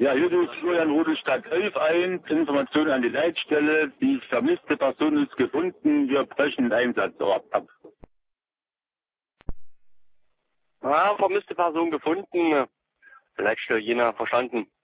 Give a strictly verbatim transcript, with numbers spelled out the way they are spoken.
Ja, hier ist Florian Rudel Stadt elf ein. Information an die Leitstelle. Die vermisste Person ist gefunden. Wir brechen den Einsatzort ab. Ja, vermisste Person gefunden. Leitstelle Jena verstanden.